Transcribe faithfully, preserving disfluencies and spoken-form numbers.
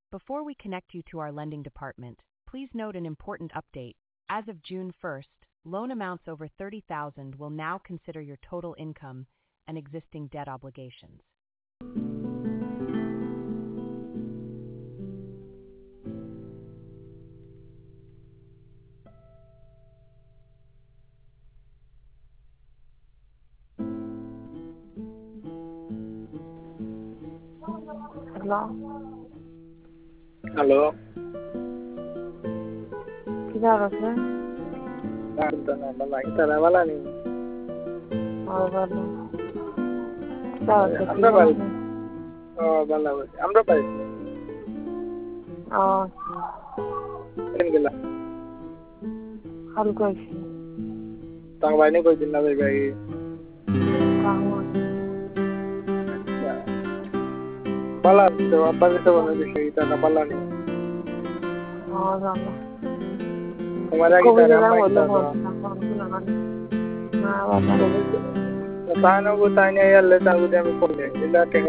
Before we connect you to our lending department, please note an important update. As of June first, loan amounts over thirty thousand will now consider your total income and existing debt obligations. Hello, hello, কি খবর আছে? তারা বলা নেই ভালো ভালো। কি খবর আছে? কি আমরা বলো? পারি ও ভালো বলছি আমরা পারি ও কেন গেলাম কাল কইছি তার বাইরে কই দিন না ভাই ভাই কাহন পালা তো আব্বা তো বলে দিছি টাকা পালা নেই ও জানো তোমার আগে কবে তারা যাবো মাই বলো তো না বাবা তাই না গো তাই নিয়ে এলে তার আমি পড়লে এটা